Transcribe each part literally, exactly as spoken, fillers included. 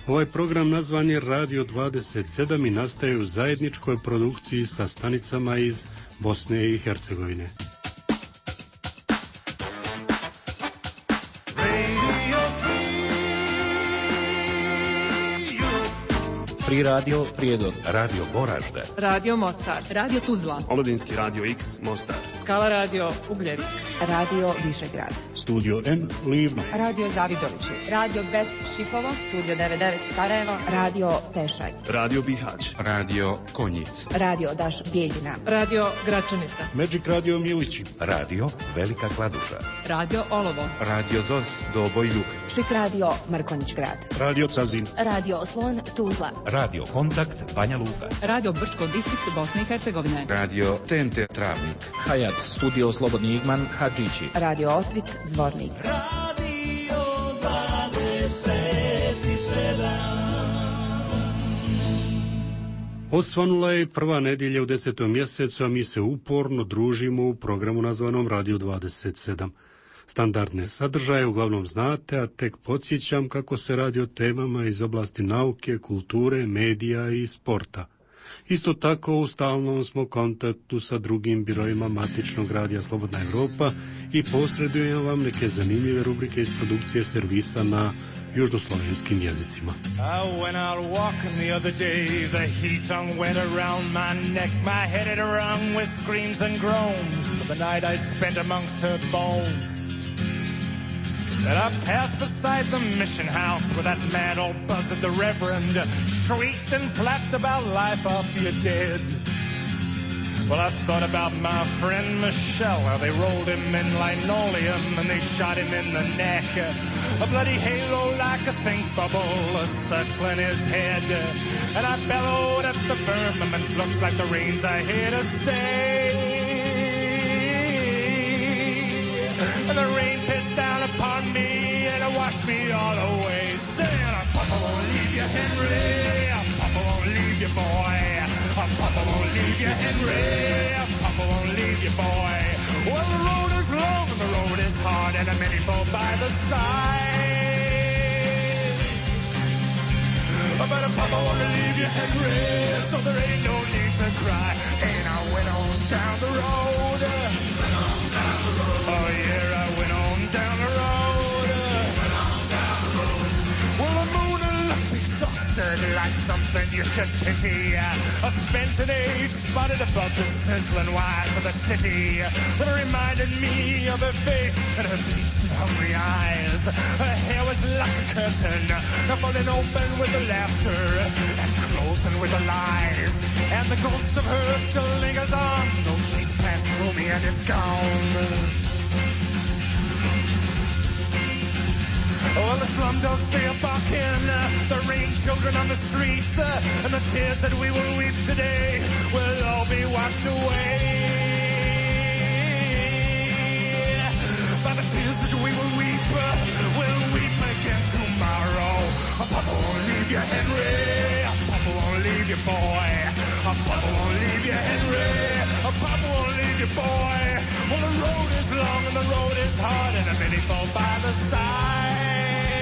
Ovaj program nazvan je Radio dvadeset sedam i nastaje u zajedničkoj produkciji sa stanicama iz Bosne i Hercegovine. Pri Radio Prijedor, Radio Goražde, Radio Mostar, Radio Tuzla, Omladinski radio X Mostar, Skala radio Ugljevik, Radio Višegrad, Studio N Livno, Radio Zavidovići, Radio Best Šipovo, Studio devedeset devet Sarajevo, Radio Tešanj, Radio Bihać, Radio Konjic, Radio Daš Bijeljina, Radio Gračanica, Magic Radio Milići, Radio Velika Kladuša, Radio Olovo, Radio Zos Doboj Ljuka, Šik Radio Mrkonjić Grad, Radio Cazin, Radio Oslon Tuzla, Radio Kontakt Banja Luka, Radio Brčko distrikt Bosne i Hercegovine, Radio T N T Travnik, Hayat Studio Slobodni Igman Hadžići, Radio Osvit Zvornik, Radio dvadeset sedam. Osvanula je prva nedjelja u desetom mjesecu, a mi se uporno družimo u programu nazvanom Radio dvadeset sedam. Standardne sadržaje uglavnom znate, a tek podsjećam kako se radi o temama iz oblasti nauke, kulture, medija i sporta. Isto tako u stalnom smo kontaktu sa drugim birojima matičnog radija Slobodna Europa i posredujem vam neke zanimljive rubrike iz produkcije servisa na južnoslovenskim jezicima. I went out walking the other day, the heat hung wet around my neck, my head had rung with screams and groans for the night I spent amongst her bones. Then I passed beside the mission house where that mad old buzzard, the Reverend, shrieked and flapped about life after you're dead. Well, I thought about my friend Michelle, how they rolled him in linoleum and they shot him in the neck. A bloody halo like a think bubble circling his head. And I bellowed at the firmament, looks like the rains are here to stay. And the rain pissed down upon me and it washed me all away. Saying, Papa won't leave you, Henry. Papa won't leave you, boy. Papa won't leave you, Henry. Papa won't leave you, boy. Well, the road is long and the road is hard and many fall by the side. But Papa won't leave you, Henry, so there ain't no need to cry. And I went on down the road. Went on down the road. Oh yeah, I went on down the road. Went on down the road. Well, the moon looked exhausted like something you could pity. A spent an age spotted above the sizzling wires of the city. But it reminded me of her face and her bleached and hungry eyes. Her hair was like a curtain, falling open with the laughter and closing with the lies. And the ghost of her still lingers on, though she's passed through me and is gone. Well, the slum dogs, they are barking, the rain children on the streets, and the tears that we will weep today will all be washed away. By the tears that we will weep, we'll weep again tomorrow. Papa won't leave you, Henry. Papa won't leave you, boy. Papa won't leave you, Henry. Papa won't leave you, boy. Well, the road is long and the road is hard, and many fall by the side.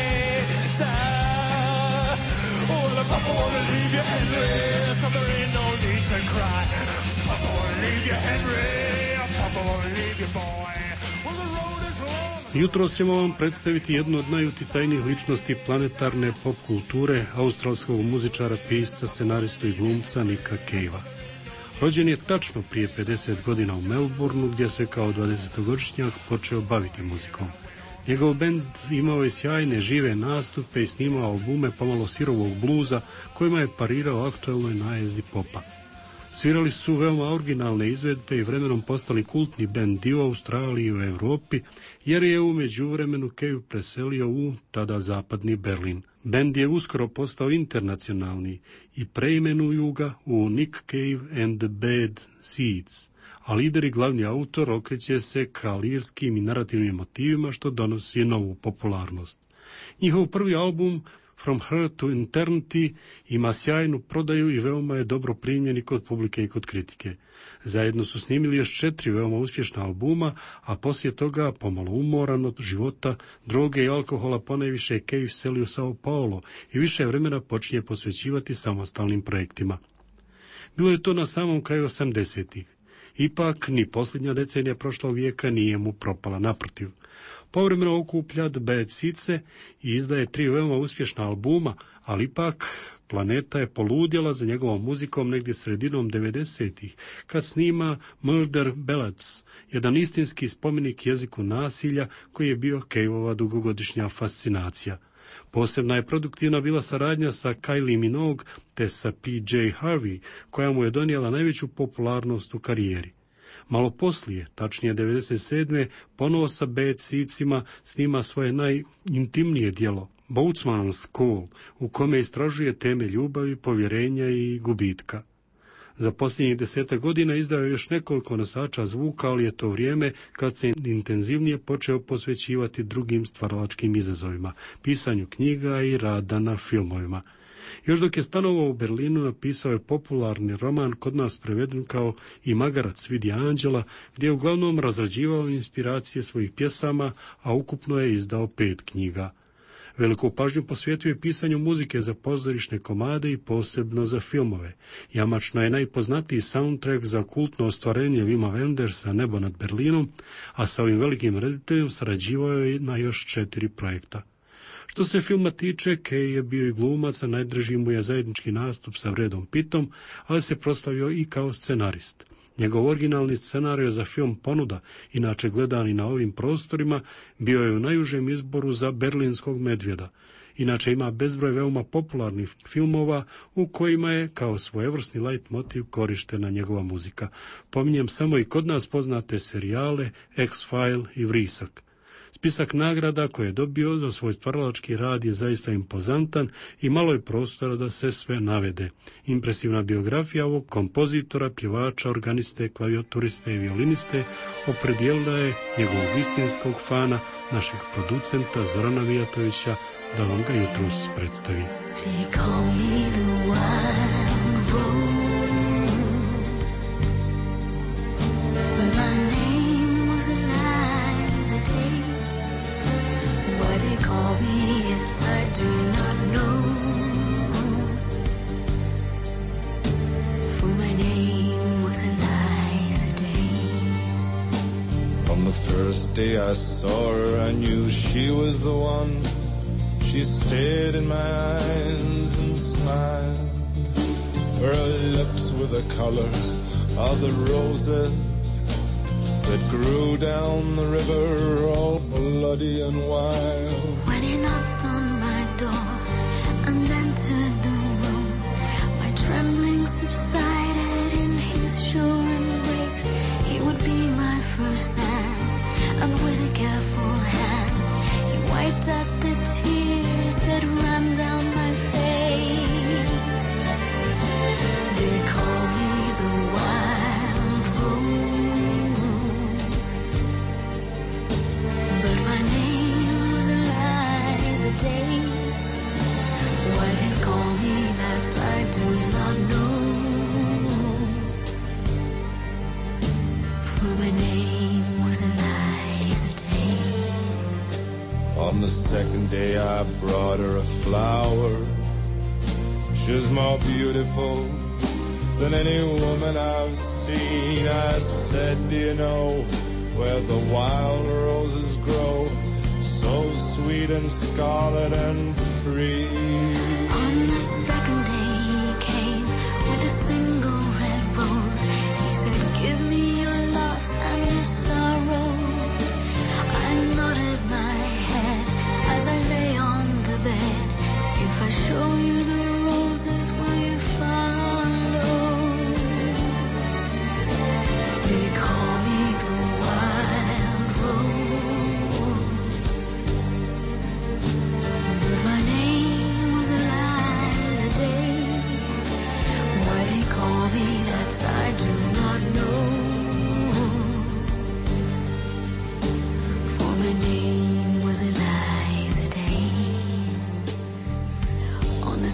Oh, the Papa won't leave you, Henry, so there ain't no need to cry. Papa won't leave you, Henry. Papa won't leave you, boy. Well, the road is long. Jutro ćemo vam predstaviti jednu od najuticajnijih ličnosti planetarne pop kulture, australskog muzičara, pisca, scenaristu i glumca Nicka Cavea. Rođen je tačno prije pedeset godina u Melbourneu, gdje se kao dvadesetogodišnjak počeo baviti muzikom. Njegov bend imao je sjajne žive nastupe i snimao albume pomalo sirovog bluza kojima je parirao aktuelnoj najezdi popa. Svirali su veoma originalne izvedbe i vremenom postali kultni bend i u Australiji i u Europi, jer je u međuvremenu Cave preselio u tada zapadni Berlin. Bend je uskoro postao internacionalni i preimenuju ga u Nick Cave and the Bad Seeds, a lider i glavni autor okreće se ka lirskim i narativnim motivima što donosi novu popularnost. Njihov prvi album From Her to Eternity ima sjajnu prodaju i veoma je dobro primljen i kod publike i kod kritike. Zajedno su snimili još četiri veoma uspješna albuma, a poslije toga, pomalo umoran od života, droge i alkohola, ponajviše Cave seli u Sao Paulo i više vremena počinje posvećivati samostalnim projektima. Bilo je to na samom kraju osamdesetih. Ipak, ni posljednja decenija prošlog vijeka nije mu propala, naprotiv. Povremeno okuplja The Bad Seeds-e i izdaje tri veoma uspješna albuma, ali ipak planeta je poludjela za njegovom muzikom negdje sredinom devedesetih, kad snima Murder Ballads, jedan istinski spomenik jeziku nasilja koji je bio Caveova dugogodišnja fascinacija. Posebna je produktivna bila saradnja sa Kylie Minogue te sa P J Harvey, koja mu je donijela najveću popularnost u karijeri. Malo poslije, tačnije devedeset sedme ponovo sa Bad Seeds-ima snima svoje najintimnije djelo, Boatman's Call, u kome istražuje teme ljubavi, povjerenja i gubitka. Za posljednjih desetak godina izdao je još nekoliko nosača zvuka, ali je to vrijeme kad se intenzivnije počeo posvećivati drugim stvaralačkim izazovima, pisanju knjiga i rada na filmovima. Još dok je stanovao u Berlinu, napisao je popularni roman, kod nas preveden kao I magarac vidi anđela, gdje je uglavnom razrađivao inspiracije svojih pjesama, a ukupno je izdao pet knjiga. Veliku pažnju posvetio je pisanju muzike za pozorišne komade i posebno za filmove. Jamačno je najpoznatiji soundtrack za kultno ostvarenje Wima Wendersa Nebo nad Berlinom, a sa ovim velikim rediteljem sarađivao je na još četiri projekta. Što se filma tiče, Kay je bio i glumac, a najdraži mu je zajednički nastup sa Bradom Pittom, ali se proslavio i kao scenarist. Njegov originalni scenario za film Ponuda, inače gledan i na ovim prostorima, bio je u najužem izboru za Berlinskog medvjeda. Inače ima bezbroj veoma popularnih filmova u kojima je kao svojevrsni light motiv korištena njegova muzika. Pominjem samo i kod nas poznate serijale X-File i Vrisak. Spisak nagrada koje je dobio za svoj stvaralački rad je zaista impozantan i malo je prostora da se sve navede. Impresivna biografija ovog kompozitora, pjevača, organiste, klavijaturiste i violiniste opredijelila je njegovog istinskog fana, našeg producenta Zorana Mijatovića, da vam ga jutros predstavi. They call me the wild rose, but my name was Eliza Day. Why they call me it, I do not know, for my name was Eliza Day. On the first day I saw her, I knew she was the one. She stared in my eyes and smiled. Her lips were the color of the roses that grew down the river, all bloody and wild. When he knocked on my door and entered the room, my trembling subsided in his sure embrace. He would be my first man, and with a careful hand he wiped out the tears that ran down my face. They call me the wild rose, but my name was Eliza Day. Why they call me that I do not know, for my name was Eliza Day. On the second day I brought her a flower. She was more beautiful than any woman I've seen. I said, do you know where the wild roses grow, so sweet and scarlet and free? On the second day he came with a single red rose. He said, give me your loss and your sorrow. I nodded my head as I lay on the bed. If I show you the roses, will you follow? They call me the wild rose, but my name was Eliza.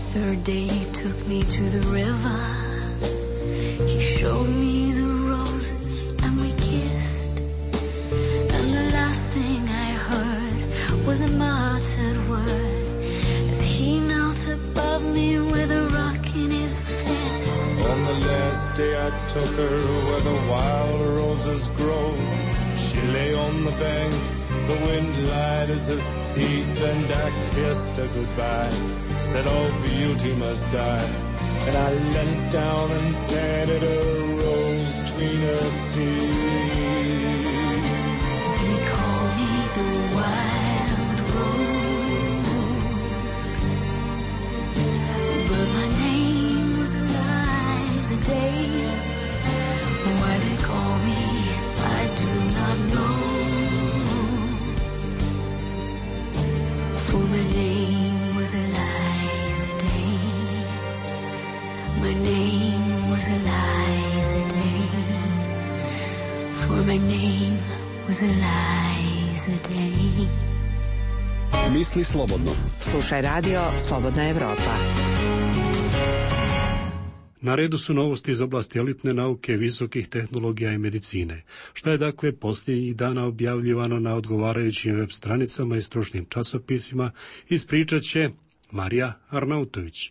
third day he took me to the river. He showed me the roses and we kissed. And the last thing I heard was a muttered word as he knelt above me with a rock in his fist. On the last day I took her where the wild roses grow. She lay on the bank, the wind lied as a thief, and I kissed her goodbye, said all beauty must die. And I leant down and planted a rose between her teeth. They call me the wild rose, but my name was Eliza Day. Why they call me, I do not know, for my name was Eliza Day. My name was Eliza Day, for my name was Eliza Day. Misli slobodno. Slušaj radio Slobodna Evropa. Na redu su novosti iz oblasti elitne nauke, visokih tehnologija i medicine. Šta je dakle posljednjih dana objavljivano na odgovarajućim web stranicama i stručnim časopisima, ispričat će Marija Arnautović.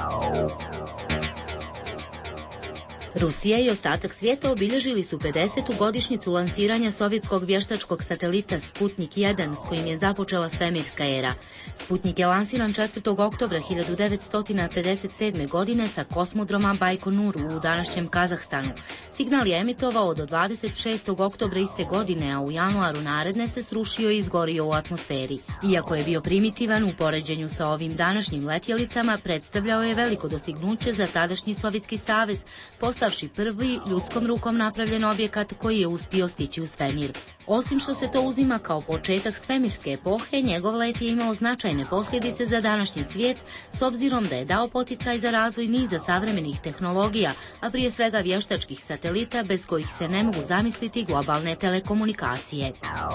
Rusija i ostatak svijeta obilježili su pedesetu godišnjicu lansiranja sovjetskog vještačkog satelita Sputnik jedan, s kojim je započela svemirska era. Sputnik je lansiran četvrtog oktobra hiljadu devetsto pedeset sedme. godine sa kosmodroma Bajkonur u današnjem Kazahstanu. Signal je emitovao do dvadeset šestog oktobra iste godine, a u januaru naredne se srušio i izgorio u atmosferi. Iako je bio primitivan u poređenju sa ovim današnjim letjelicama, predstavljao je veliko dostignuće za tadašnji Sovjetski savez, postavši prvi ljudskom rukom napravljen objekat koji je uspio stići u svemir. Osim što se to uzima kao početak svemirske epohe, njegov let je imao značajne posljedice za današnji svijet, s obzirom da je dao poticaj za razvoj niza savremenih tehnologija, a prije svega vještačkih satelita bez kojih se ne mogu zamisliti globalne telekomunikacije.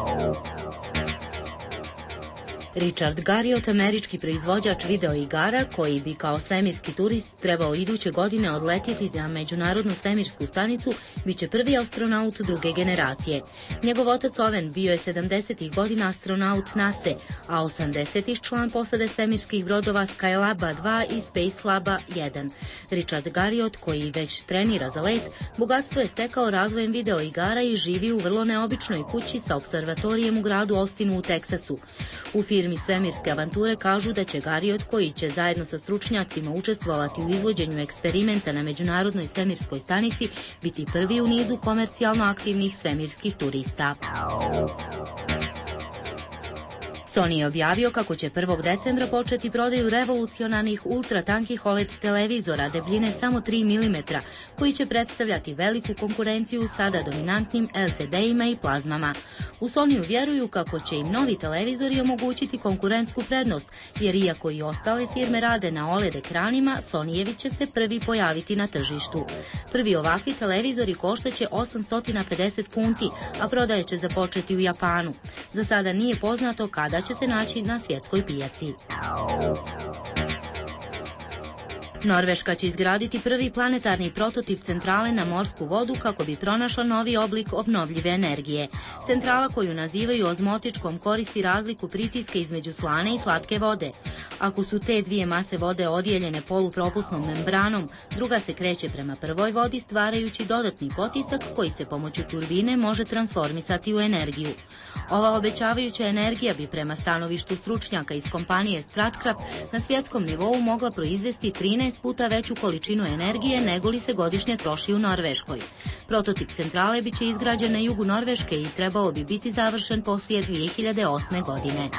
Richard Garriott, američki proizvođač videoigara, koji bi kao svemirski turist trebao iduće godine odletjeti na međunarodnu svemirsku stanicu, bit će prvi astronaut druge generacije. Njegov otac Owen bio je sedamdesetih godina astronaut nase, a osamdesetih član posade svemirskih brodova Skylaba dva i Spacelaba jedan. Richard Garriott, koji već trenira za let, bogatstvo je stekao razvojem videoigara i živi u vrlo neobičnoj kući sa observatorijem u gradu Austinu u Teksasu. U firmi svemirske avanture kažu da će Garriott, koji će zajedno sa stručnjacima učestvovati u izvođenju eksperimenta na međunarodnoj svemirskoj stanici, biti prvi u nizu komercijalno aktivnih svemirskih turista. Sony je objavio kako će prvog decembra početi prodaju revolucionarnih ultratankih O L E D televizora debljine samo tri milimetra, koji će predstavljati veliku konkurenciju sada dominantnim L C D-ima i plazmama. U Sonyu vjeruju kako će im novi televizori omogućiti konkurentsku prednost, jer iako i ostale firme rade na O L E D ekranima, Sonyjevi će se prvi pojaviti na tržištu. Prvi ovakvi televizori koštaće osamsto pedeset funti, a prodaje će započeti u Japanu. Za sada nije poznato kada će se naći na svjetskoj pijaci. Norveška će izgraditi prvi planetarni prototip centrale na morsku vodu kako bi pronašla novi oblik obnovljive energije. Centrala, koju nazivaju ozmotičkom, koristi razliku pritiska između slane i slatke vode. Ako su te dvije mase vode odijeljene polupropusnom membranom, druga se kreće prema prvoj vodi, stvarajući dodatni potisak koji se pomoću turbine može transformisati u energiju. Ova obećavajuća energija bi prema stanovištu stručnjaka iz kompanije Statkraft na svjetskom nivou mogla proizvesti trinaest puta veću količinu energije nego li se godišnje troši u Norveškoj. Prototip centrale biće izgrađen na jugu Norveške i trebao bi biti završen poslije dvije hiljade osme. godine.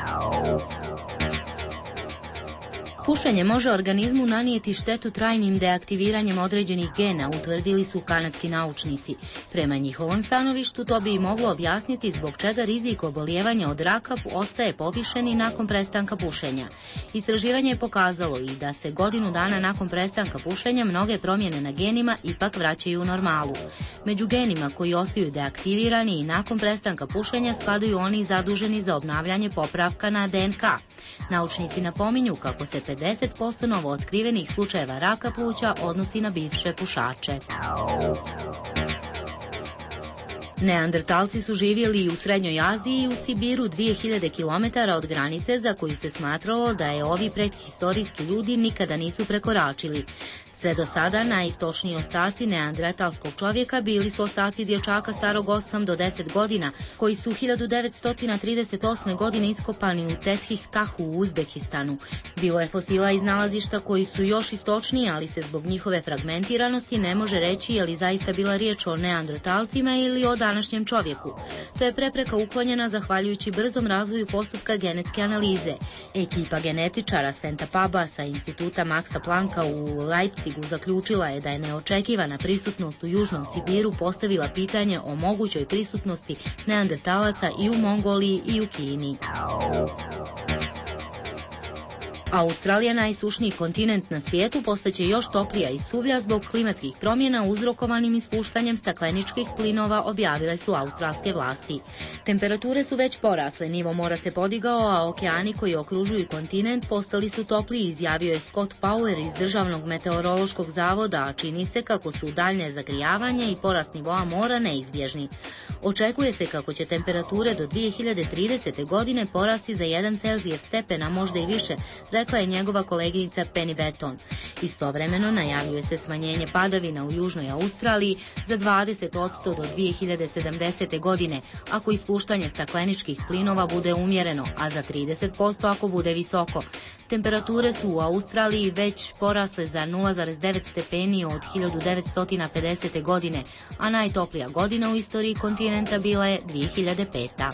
Pušenje može organizmu nanijeti štetu trajnim deaktiviranjem određenih gena, utvrdili su kanadski naučnici. Prema njihovom stanovištu to bi moglo objasniti zbog čega rizik obolijevanja od raka ostaje povišen i nakon prestanka pušenja. Istraživanje je pokazalo i da se godinu dana nakon prestanka pušenja mnoge promjene na genima ipak vraćaju u normalu. Među genima koji ostaju deaktivirani i nakon prestanka pušenja spadaju oni zaduženi za obnavljanje popravka na D N K. Naučnici napominju kako se pedeset deset posto novootkrivenih slučajeva raka pluća odnosi na bivše pušače. Neandertalci su živjeli i u Srednjoj Aziji i u Sibiru dvije hiljade kilometara od granice za koju se smatralo da je ovi prethistorijski ljudi nikada nisu prekoračili. Sve do sada najistočniji ostaci neandertalskog čovjeka bili su ostaci dječaka starog osam do deset godina, koji su hiljadu devetsto trideset osme. godine iskopani u Teshih Tahu u Uzbekistanu. Bilo je fosila iz nalazišta koji su još istočniji, ali se zbog njihove fragmentiranosti ne može reći je li zaista bila riječ o neandertalcima ili o današnjem čovjeku. To je prepreka uklonjena zahvaljujući brzom razvoju postupka genetske analize. Ekipa genetičara Sventa Paba sa instituta Maxa Plancka u Leipzigu zaključila je da je neočekivana prisutnost u Južnom Sibiru postavila pitanje o mogućoj prisutnosti neandertalaca i u Mongoliji i u Kini. Australija, najsušniji kontinent na svijetu, postaće još toplija i suvlja zbog klimatskih promjena uzrokovanim ispuštanjem stakleničkih plinova, objavile su australske vlasti. Temperature su već porasle, nivo mora se podigao, a okeani koji okružuju kontinent postali su topliji, izjavio je Scott Power iz Državnog meteorološkog zavoda, a čini se kako su daljnje zagrijavanje i porast nivoa mora neizbježni. Očekuje se kako će temperature do dvije hiljade tridesete. godine porasti za jedan Celzijev stepen, a možda i više, rekla je njegova koleginica Penny Beton. Istovremeno najavljuje se smanjenje padavina u Južnoj Australiji za dvadeset posto do dvije hiljade sedamdesete. godine, ako ispuštanje stakleničkih plinova bude umjereno, a za trideset posto ako bude visoko. Temperature su u Australiji već porasle za nula zarez devet stepeni od hiljadu devetsto pedesete. godine, a najtoplija godina u istoriji kontinenta bila je dvije hiljade peta.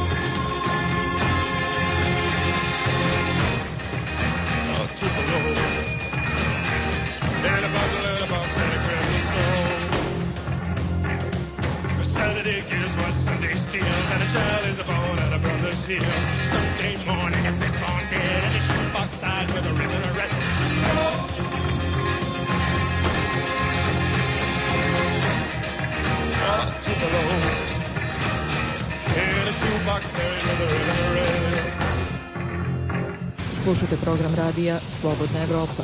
Tupelo. Sunday steals, and a child is born at a brother's heels. Sunday morning, a fist dead, and a shoebox tied with a ribbon of red. Up to the road, in a shoebox buried with a ribbon of red. Slušajte program radija Slobodna Evropa.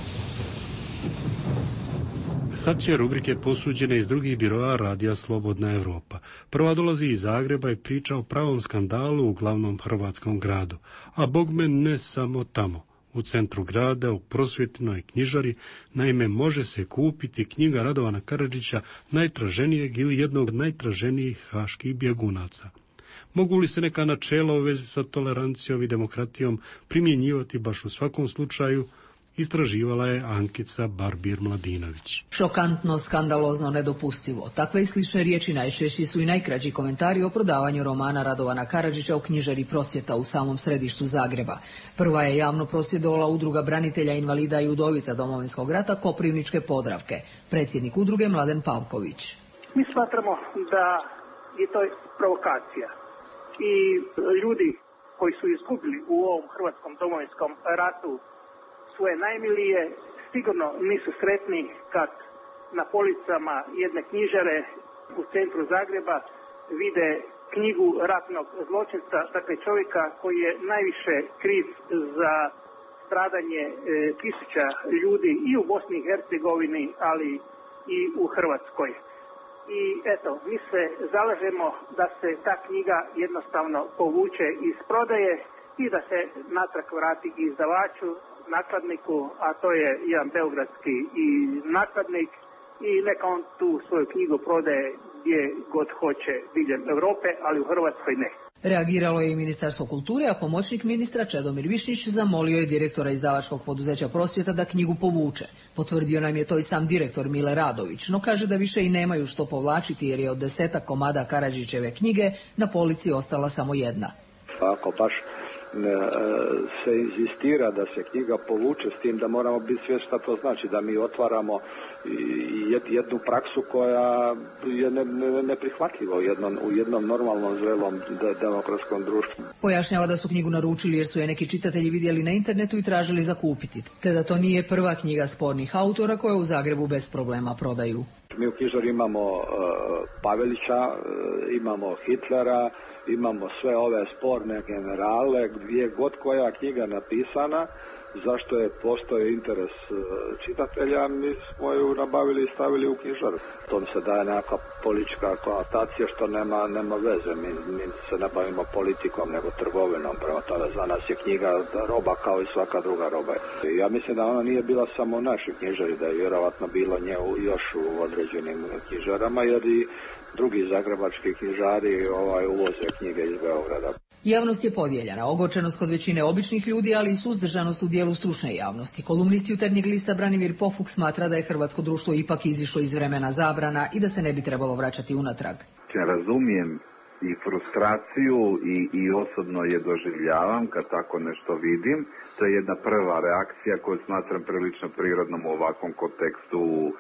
Sad će rubrike posuđene iz drugih biroa radija Slobodna Evropa. Prva dolazi iz Zagreba i priča o pravom skandalu u glavnom hrvatskom gradu. A bogme ne samo tamo. U centru grada, u prosvjetnoj knjižari, naime može se kupiti knjiga Radovana Karadžića, najtraženijeg ili jednog od najtraženijih haških bjegunaca. Mogu li se neka načela u vezi sa tolerancijom i demokratijom primjenjivati baš u svakom slučaju, istraživala je Ankica Barbir-Mladinović. Šokantno, skandalozno, nedopustivo. Takve i slične riječi najčešći su i najkraći komentari o prodavanju romana Radovana Karadžića u knjižari Prosvjeta u samom središtu Zagreba. Prva je javno prosvjedovala Udruga branitelja, invalida i udovica Domovinskog rata Koprivničke Podravke. Predsjednik udruge Mladen Pavković. Mi smatramo da je to provokacija i ljudi koji su izgubili u ovom hrvatskom domovinskom ratu svoje najmilije sigurno nisu sretni kad na policama jedne knjižare u centru Zagreba vide knjigu ratnog zločinca, dakle čovjeka koji je najviše kriv za stradanje e, tisuća ljudi i u Bosni i Hercegovini, ali i u Hrvatskoj. I eto, mi se zalažemo da se ta knjiga jednostavno povuče iz prodaje i da se natrag vrati izdavaču, nakladniku, a to je jedan beogradski i nakladnik, i neka on tu svoju knjigu prodaje gdje god hoće diljem Europe, ali u Hrvatskoj ne. Reagiralo je i Ministarstvo kulture, a pomoćnik ministra Čedomir Višnjić zamolio je direktora izdavačkog poduzeća Prosvjeta da knjigu povuče. Potvrdio nam je to i sam direktor Mile Radović, no kaže da više i nemaju što povlačiti jer je od desetak komada Karadžićeve knjige na polici ostala samo jedna. Ako baš se inzistira da se knjiga povuče, s tim da moramo biti svjesni šta to znači, da mi otvaramo jednu praksu koja je neprihvatljiva u jednom, u jednom normalnom zrelom demokratskom društvu. Pojašnjava da su knjigu naručili jer su je neki čitatelji vidjeli na internetu i tražili zakupiti, te da to nije prva knjiga spornih autora koja u Zagrebu bez problema prodaju. Mi u knjižari imamo uh, Pavelića, uh, imamo Hitlera, imamo sve ove sporne generale, gdje god koja knjiga napisana, zašto je postoje interes čitatelja, mi smo ju nabavili i stavili u knjižaru. To mi se daje nekakva politička konotacija što nema, nema veze, mi, mi se ne bavimo politikom nego trgovinom, prema tome za nas je knjiga roba kao i svaka druga roba. Ja mislim da ona nije bila samo u našoj knjižari, da je vjerovatno bilo nje još u određenim knjižarama, jer i drugi zagrebački knjižari ovaj, uvoze knjige iz Beograda. Javnost je podijeljena, ogorčenost kod većine običnih ljudi, ali i suzdržanost u dijelu stručne javnosti. Kolumnist Jutarnjeg lista Branimir Pofuk smatra da je hrvatsko društvo ipak izišlo iz vremena zabrana i da se ne bi trebalo vraćati unatrag. Razumijem i frustraciju i, i osobno je doživljavam kad tako nešto vidim. To je jedna prva reakcija koju smatram prilično prirodnom u ovakvom kontekstu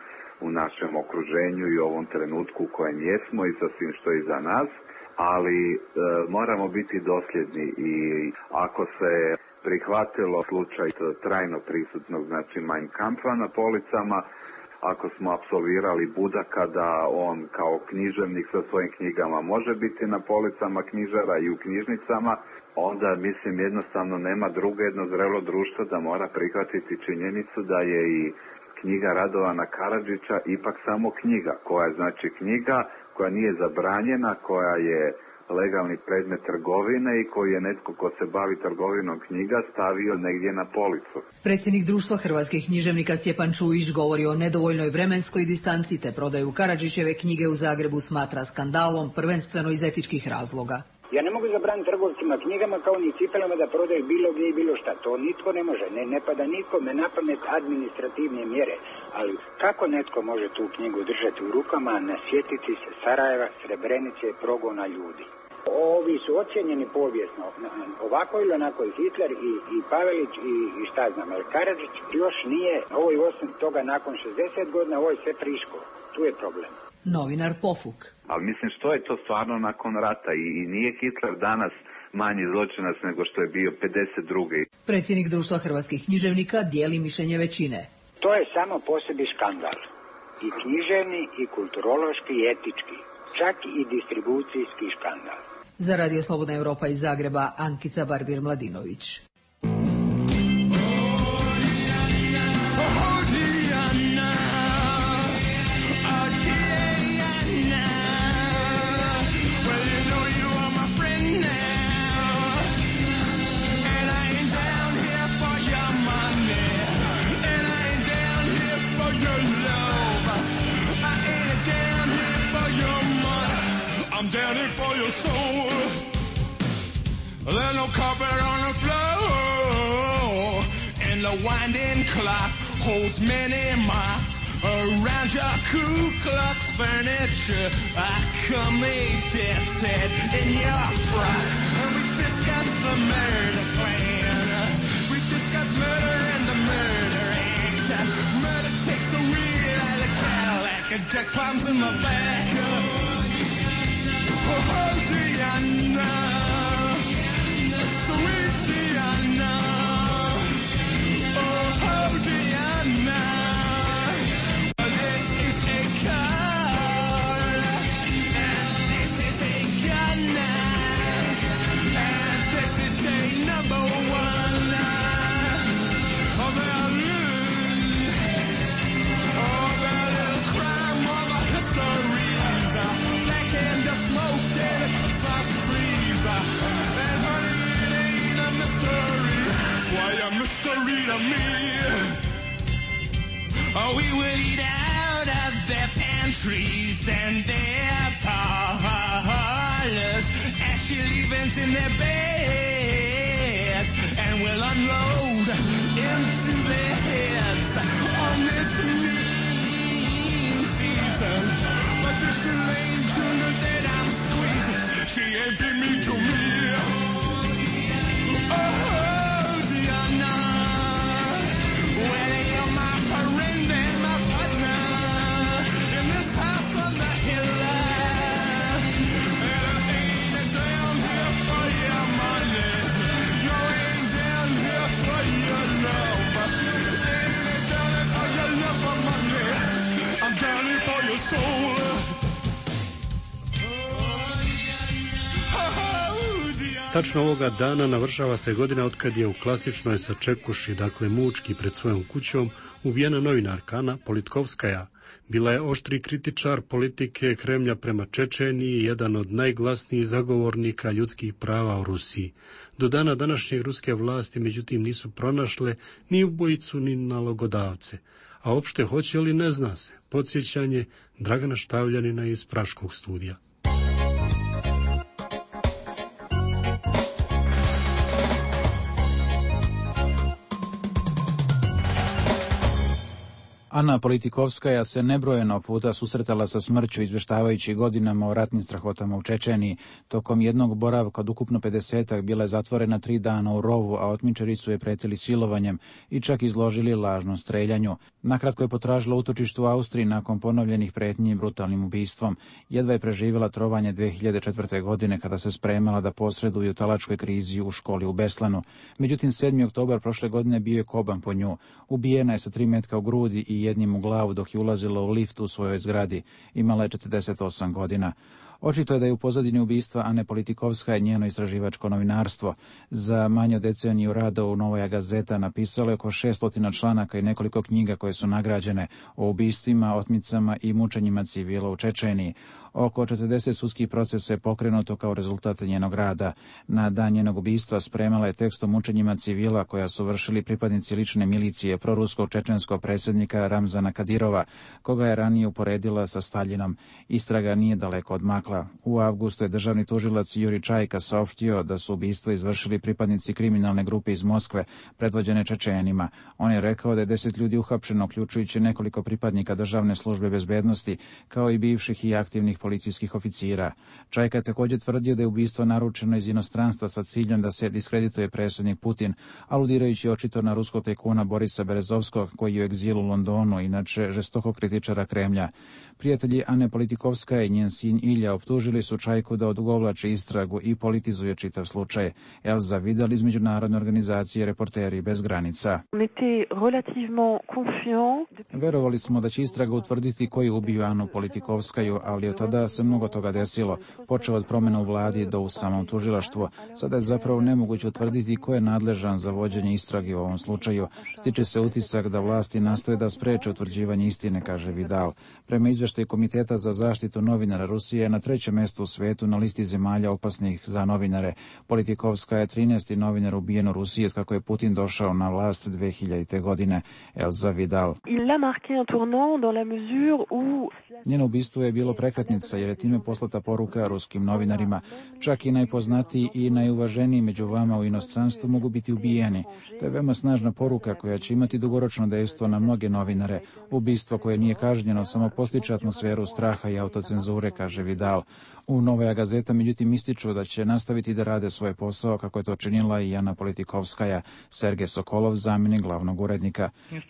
u našem okruženju i u ovom trenutku u kojem jesmo i sa svim što je iza nas. Ali e, moramo biti dosljedni i ako se prihvatilo slučaj trajno prisutnog, znači Mein Kampfa na policama, ako smo apsolvirali Budaka da on kao književnik sa svojim knjigama može biti na policama knjižara i u knjižnicama, onda mislim jednostavno nema drugo jedno zrelo društvo da mora prihvatiti činjenicu da je i knjiga Radovana Karadžića ipak samo knjiga, koja je znači knjiga koja nije zabranjena, koja je legalni predmet trgovine i koji je netko ko se bavi trgovinom knjiga stavio negdje na policu. Predsjednik Društva hrvatskih književnika Stjepan Čujić govori o nedovoljnoj vremenskoj distanci te prodaju Karadžićeve knjige u Zagrebu smatra skandalom, prvenstveno iz etičkih razloga. Ja ne mogu zabraniti trgovcima knjigama kao ni cipelama da prodaju bilo gdje i bilo šta. To nitko ne može. Ne, ne pada nikome na pamet administrativne mjere. Ali kako netko može tu knjigu držati u rukama, nasjetiti se Sarajeva, Srebrenice, progona ljudi? Ovi su ocjenjeni povijesno. Ovako ili onako i Hitler i, i Pavelić i, i šta znam. Ali Karadžić još nije, ovo je osim toga nakon šezdeset godina, ovo je sve friško. Tu je problem. novinar Pofuk. Ali mislim što je to stvarno nakon rata i, i nije Hitler danas manji zločinac nego što je bio pedeset druge. Predsjednik Društva hrvatskih književnika dijeli mišljenje većine. To je samo po sebi skandal. I književni, i kulturološki, i etički. Čak i distribucijski skandal. Za Radio Slobodna Europa iz Zagreba, Ankica Barbir-Mladinović. I'm down here for your soul. There's no carpet on the floor, and the winding clock holds many marks around your Ku Klux furniture. I come a death's head in your frock, and we discuss the murder plan. We discuss murder and the murder act. Murder takes a wheel out of Cadillac and Jack climbs in the back. Oh, Diana, sweet Diana, oh, Diana, this is a card, and this is a gun, and this is day number one of Berlin, oh, the little crime of our histories, black and the smoke. And honey, it ain't a mystery. Why a mystery to me? Oh, we will eat out of their pantries and their parlors, ashy leavings in their beds, and we'll unload into their heads on this mean season. But this lame junior that I'm squeezing, she ain't been mean to me. Oh, Diana, well, you're my friend and my partner in this house on the hill. And I ain't down here for your money. You ain't down here for your love. Ain't down here for your love for money. I'm down here for your soul. Tačno ovoga dana navršava se godina otkad je u klasičnoj sačekuši, dakle mučki pred svojom kućom, ubijena novinarka Ana Politkovskaja. Bila je oštri kritičar politike Kremlja prema Čečeniji i jedan od najglasnijih zagovornika ljudskih prava u Rusiji. Do dana današnjeg ruske vlasti međutim nisu pronašle ni ubojicu ni nalogodavce. A opšte hoće li ne zna se. Podsjećanje Dragana Štavljanina iz Praškog studija. Ana Politkovskaja se nebrojeno puta susretala sa smrću izveštavajući godinama o ratnim strahotama u Čečeniji. Tokom jednog boravka od ukupno pedesetak bila je zatvorena tri dana u rovu, a otmičari su je pretili silovanjem i čak izložili lažnom streljanju. Nakratko je potražila utočište u Austriji nakon ponovljenih pretnji i brutalnim ubistvom. Jedva je preživjela trovanje dve hiljade četvrte. godine kada se spremala da posreduje u talačkoj krizi u školi u Beslanu. Međutim, sedmi oktobar prošle godine bio je koban po nju. Ubijena je sa tri metka u grudi i jednim u glavu dok je ulazila u lift u svojoj zgradi. Imala je četrdeset osam godina. Očito je da je u pozadini ubistva Ane Politkovskaje njeno istraživačko novinarstvo. Za manje od deceniju rada u Novoja Gazeta napisalo je oko šestotina članaka i nekoliko knjiga koje su nagrađene o ubistvima, otmicama i mučenjima civila u Čečeniji. Oko četrdeset sudskih procesa je pokrenuto kao rezultat njenog rada. Na dan njenog ubistva spremala je tekst o mučenjima civila koja su vršili pripadnici lične milicije proruskog čečenskog predsjednika Ramzana Kadirova, koga je ranije uporedila sa Staljinom. Istraga nije daleko odmakla. U avgustu je državni tužilac Juri Čajka saopštio da su ubistvo izvršili pripadnici kriminalne grupe iz Moskve, predvođene Čečenima. On je rekao da je deset ljudi uhapšeno, uključujući nekoliko pripadnika državne službe bezbednosti, kao i bivših i aktivnih policijskih oficira. Čajka je također tvrdio da je ubistvo naručeno iz inostranstva sa ciljem da se diskredituje predsjednik Putin, aludirajući očito na ruskog tajkuna Borisa Berezovskog, koji je u egzilu u Londonu, inače žestokog kritičara Kremlja. Prijatelji Ane Politikovskaja i njen sin Ilja optužili su Čajku da odugovlači istragu i politizuje čitav slučaj. Elza Vidal iz međunarodne organizacije Reporteri bez granica. Verovali smo da će istraga utvrditi koji je ubio Anu Politikovskaju, ali od tada se mnogo toga desilo, počeo od promjena u vladi do u samom tužilaštvu. Sada je zapravo nemoguće utvrditi ko je nadležan za vođenje istrage u ovom slučaju. Stiče se utisak da vlasti nastoje da spreče utvrđivanje istine, kaže Vidal. Prema izveštaju Komiteta za zaštitu novinara, Rusije je na trećem mjestu u svetu na listi zemalja opasnih za novinare. Politikovska je trinaesti novinar ubijen u Rusiji kako je Putin došao na vlast dve hiljadite. godine. Elza Vidal. Njeno ubistvo je bilo prekretnica jer je time poslata poruka ruskim novinarima. Čak i najpoznatiji i najuvaženiji među vama u inostranstvu mogu biti ubijeni. To je veoma snažna poruka koja će imati dugoročno dejstvo na mnoge novinare. Ubistvo koje nije kažnjeno samo postiče atmosferu straha i autocenzure, kaže Vidal. U Novaja Gazeta međutim ističu da će nastaviti da rade svoj posao kako je to činila i Ana Politikovskaja. Sergej Sokolov, zamjenik glavnog urednika.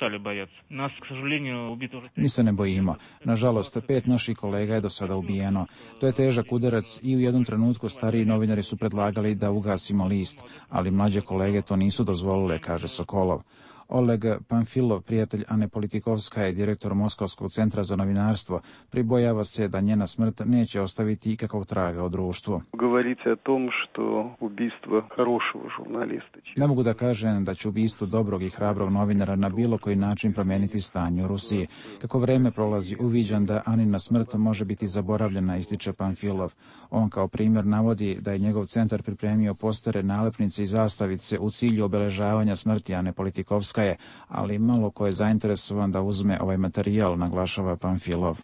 Mi se ne bojimo. Nažalost, pet naših kolega je do sada ubijeno. To je težak udarac i u jednom trenutku stariji novinari su predlagali da ugasimo list, ali mlađe kolege to nisu dozvolile, kaže Sokolov. Oleg Panfilov, prijatelj Ane Politikovskaje, direktor Moskovskog centra za novinarstvo, pribojava se da njena smrt neće ostaviti ikakvog traga u društvu. Ne mogu da kažem da će ubistvo dobrog i hrabrog novinara na bilo koji način promijeniti stanje u Rusiji. Kako vreme prolazi, uviđam da Anina smrt može biti zaboravljena, ističe Panfilov. On kao primjer navodi da je njegov centar pripremio postere, nalepnice i zastavice u cilju obeležavanja smrti Ane Politikovskaje, ali malo ko je zainteresovan da uzme ovaj materijal, naglašava Panfilov.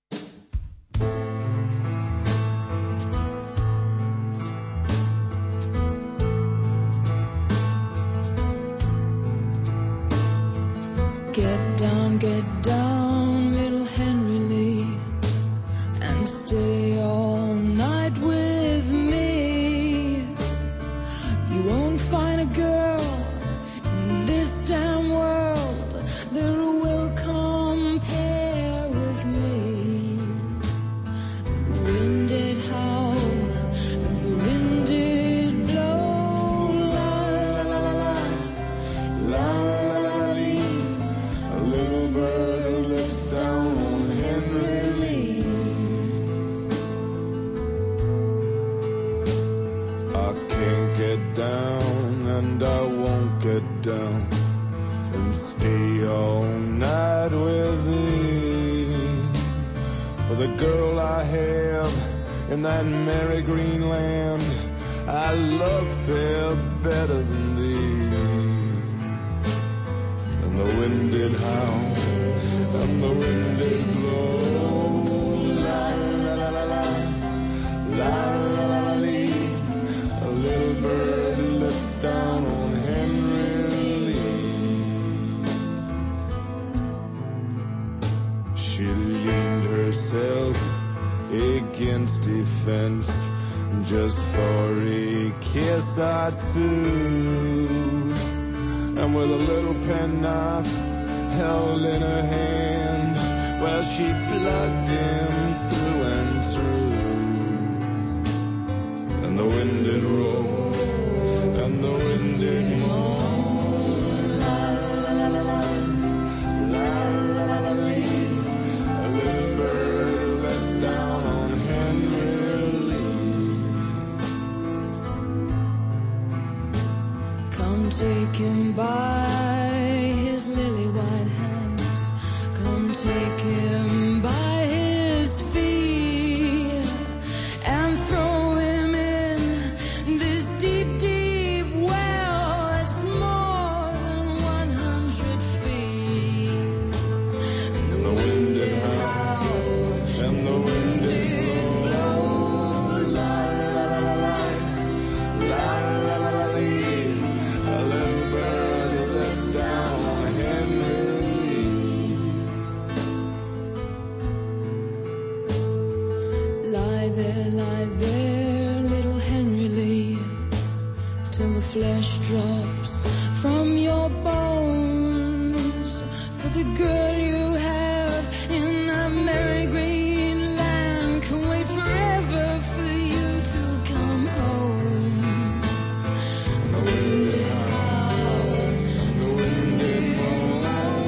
Get down, get down, little Henry Lee, and stay all night with me. You won't find a girl in this damn world that will compare with me. The wind did howl and the wind did blow, la la la la la, la la la lee. A little bird looked down on Henry Lee. I can't get down and I won't get down and stay all night with thee. For the girl I have in that merry green land, I love fair better than thee. And the wind did howl and the wind did blow, la la la la la, la la la la lee. A little bird looked down on Henry Lee. She leaned herself against a fence just for a kiss or two, and with a little penknife held in her hand, well, she plugged him through and through. And the wind did roll, and the wind did moan, la la la la la, la la la la lee. A little bird let down on Henry Lee. Come take him by his lily white hands, come take him by his feet, and throw him in this deep, deep well that's more than one hundred feet. And the wind did howl, and the wind did blow, la la la la la, la la la la lee. A little bird let down on Henry Lee. flesh drops from your bones for the girl you have in that merry green land. Can wait forever for you to come home. The wind did howl, the wind did moan.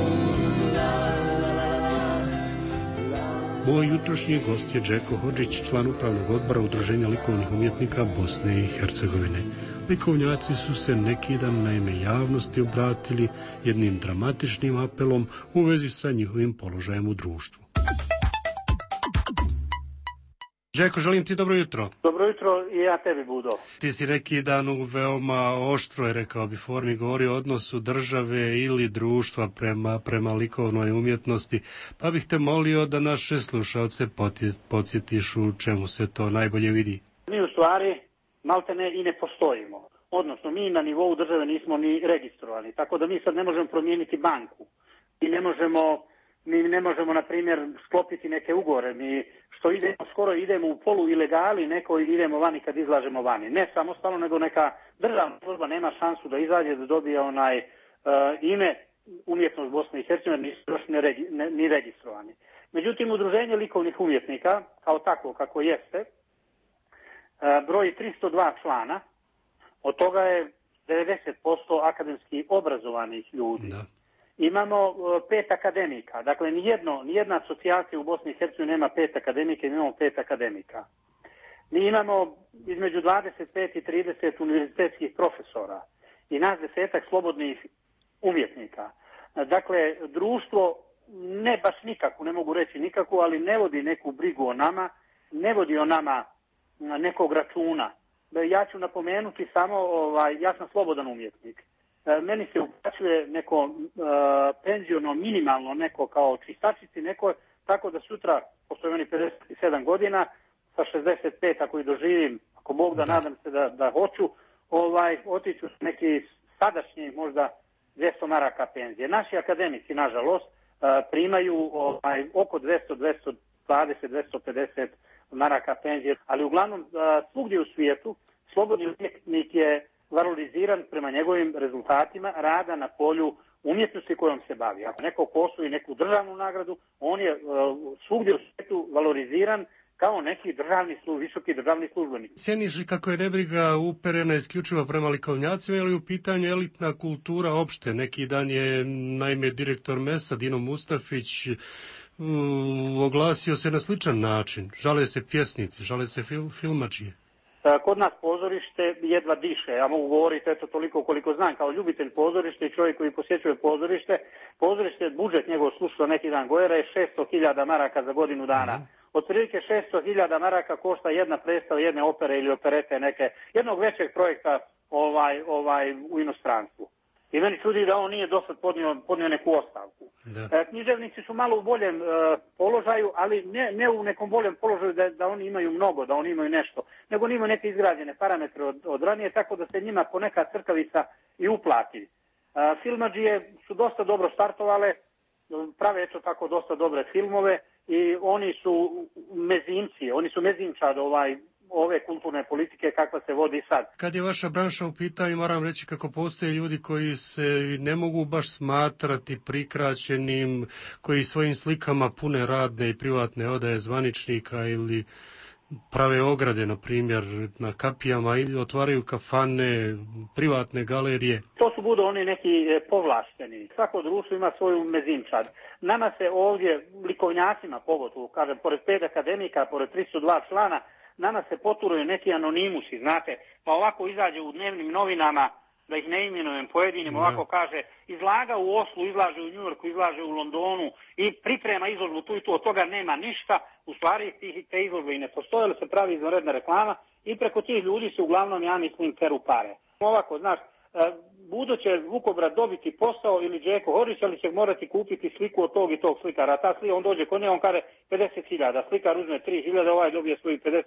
Moj jutrošnji gost je Džeko Hodžić, član upravnog odbora Udruženja likovnih umjetnika Bosne i Hercegovine. Likovnjaci su se neki dan naime javnosti obratili jednim dramatičnim apelom u vezi sa njihovim položajem u društvu. Džeko, želim ti dobro jutro. Dobro jutro i ja tebi, Budo. Ti si neki dan u veoma oštroj, rekao bi, formi govorio o odnosu države ili društva prema, prema likovnoj umjetnosti, pa bih te molio da naše slušalce podsjetiš u čemu se to najbolje vidi. Mi u stvari maltene i ne postojimo. Odnosno, mi na nivou države nismo ni registrovani, tako da mi sad ne možemo promijeniti banku. I ne možemo, mi ne možemo, na primjer, sklopiti neke ugovore. Mi što idemo, skoro idemo u polu ilegali, neko idemo vani kad izlažemo vani. Ne samostalno, nego neka državna služba nema šansu da izađe, da dobije onaj uh, ime umjetnost Bosne i Hercegovine, nisu još ni, regi, ne, ni registrovani. Međutim, Udruženje likovnih umjetnika, kao takvo kako jeste, uh, broji tristo dva člana, od toga je devedeset posto akademski obrazovanih ljudi. Da. Imamo uh, pet akademika, dakle nijedno, nijedna asocijacija u Bosni i Hercegovini nema pet akademika, imamo pet akademika. Mi imamo između dvadeset pet i trideset univerzitetskih profesora i nas desetak slobodnih umjetnika. Dakle, društvo ne baš nikako, ne mogu reći nikako, ali ne vodi neku brigu o nama, ne vodi o nama nekog računa. Ja ću napomenuti samo, ovaj, ja sam slobodan umjetnik. Meni se uplaćuje neko uh, penziono, minimalno neko kao čistačici, neko tako da sutra, pošto je meni pedeset sedam godina, sa šezdeset pet ako i doživim, ako Bog da, nadam se da, da hoću, ovaj, otiću neki sadašnji možda dvjesto maraka penzije. Naši akademici, nažalost, uh, primaju ovaj, oko dvjesto, dvjesto dvadeset, dvjesto pedeset maraka penzije, ali uglavnom uh, svugdje u svijetu slobodni umjetnik je valoriziran prema njegovim rezultatima rada na polju umjetnosti kojom se bavi. Ako neko posluji neku državnu nagradu, on je uh, svugdje u svijetu valoriziran kao neki državni služ, visoki državni službenik. Cijeniš li kako je nebriga uperena isključivo prema likovnjacima ili u pitanju elitna kultura opšte? Neki dan je naime direktor Mesa Dino Mustafić um, oglasio se na sličan način. Žale se pjesnici, žale se fil, filmačije. Kod nas pozorište jedva diše. Ja mogu govoriti eto toliko koliko znam kao ljubitelj pozorište i čovjek koji posjećuje pozorište. Pozorište, budžet njegov, slušao neki dan Gojera, je šesto hiljada maraka za godinu dana. Mm. Otprilike šesto hiljada maraka košta jedna predstava jedne opere ili operete neke, jednog većeg projekta ovaj, ovaj, u inostranstvu. I meni čudi da on nije dosad podnio, podnio neku ostavku. E, književnici su malo u boljem e, položaju, ali ne, ne u nekom boljem položaju da, da oni imaju mnogo, da oni imaju nešto, nego oni imaju neke izgrađene parametre od, od ranije, tako da se njima poneka crkavica i uplati. E, filmadžije su dosta dobro startovale, prave eto tako dosta dobre filmove i oni su mezimci, oni su mezimčad ovaj, ove kulturne politike kakva se vodi sad. Kad je vaša branša u pitanju, moram reći kako postoje ljudi koji se ne mogu baš smatrati prikraćenim, koji svojim slikama pune radne i privatne odaje zvaničnika ili prave ograde, na primjer, na kapijama ili otvaraju kafane, privatne galerije. To su budu oni neki povlašteni. Svako društvo ima svoju mezimčad. Nama se ovdje, likovnjacima pogotovo, kažem, pored pet akademika, pored tristo dva člana, nama se poturuju neki anonimusi, znate, pa ovako izađe u dnevnim novinama, da ih ne imenujem pojedinim, ovako kaže, izlaga u Oslu, izlaže u Njujorku, izlaže u Londonu i priprema izložbu tu i tu, od toga nema ništa, u stvari te izložbe i ne postoje, ali se pravi izvanredna reklama i preko tih ljudi se uglavnom, ja mislim, peru pare. Ovako, znaš, budo će Vukobrat dobiti posao ili Džeko Hodžić, ali će morati kupiti sliku od tog i tog slikara. A ta slika, on dođe kod nje, on kaže pedeset hiljada, slikar uzme tri hiljade, ovaj dobije svojih pedeset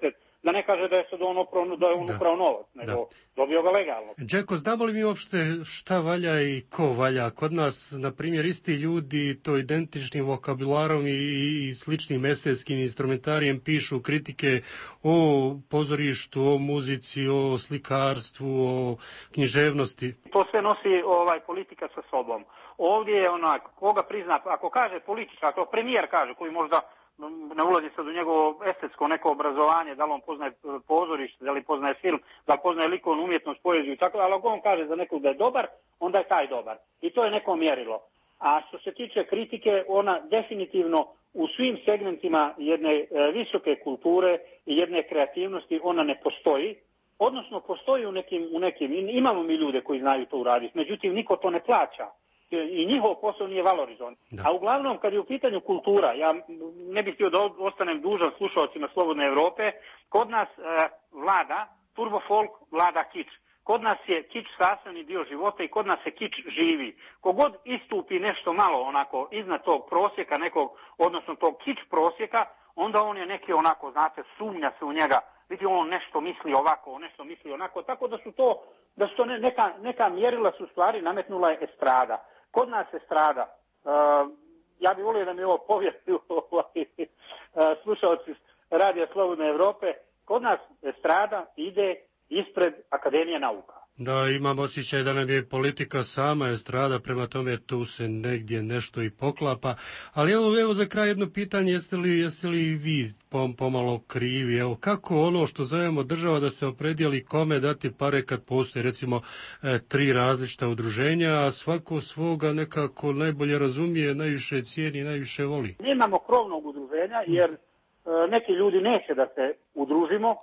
da ne kaže da je sad on upravo, da je on upravo novac, nego da. Dobio ga legalno. Džeko, znamo li mi uopšte šta valja i ko valja? Kod nas, na primjer, isti ljudi to identičnim vokabularom i, i sličnim estetskim instrumentarijem pišu kritike o pozorištu, o muzici, o slikarstvu, o književnosti. To sve nosi ovaj politika sa sobom. Ovdje je onak, koga prizna, ako kaže politika, ako premijer kaže, koji možda ne ulazi sad u njegovo estetsko neko obrazovanje, da li on poznaje pozorište, da li poznaje film, da li poznaje likovnu umjetnost, poeziju i tako, ali ako on kaže za nekog da je dobar, onda je taj dobar. I to je neko mjerilo. A što se tiče kritike, ona definitivno u svim segmentima jedne e, visoke kulture i jedne kreativnosti, ona ne postoji. Odnosno, postoji u nekim, u nekim, imamo mi ljude koji znaju to uraditi, međutim, niko to ne plaća. I njihov posao nije valorizovan. A uglavnom, kad je u pitanju kultura, ja ne bih htio da ostanem dužan slušalcima Slobodne Evrope, kod nas e, vlada, turbo folk vlada kič. Kod nas je kič sastavni dio života i kod nas se kič živi. Kogod istupi nešto malo onako iznad tog prosjeka nekog, odnosno tog kič prosjeka, onda on je neki onako, znate, sumnja se u njega. Vidi, on nešto misli ovako, nešto misli onako, tako da su to, da su to neka, neka mjerila su stvari, nametnula je estrada. Kod nas estrada, uh, ja bih volio da mi ovo povjeruju ovaj, uh, slušalci Radija Slobodne Evrope, kod nas estrada ide ispred Akademije nauka. Da, imam osjećaj da nam je politika sama estrada, prema tome tu se negdje nešto i poklapa. Ali evo, evo za kraj jedno pitanje, jeste li, jeste li vi pom, pomalo krivi? Evo, kako ono što zovemo država da se opredijeli kome dati pare kad postoje recimo e, tri različita udruženja, a svako svoga nekako najbolje razumije, najviše cijeni, najviše voli? Nemamo krovnog udruženja jer e, neki ljudi neće da se udružimo.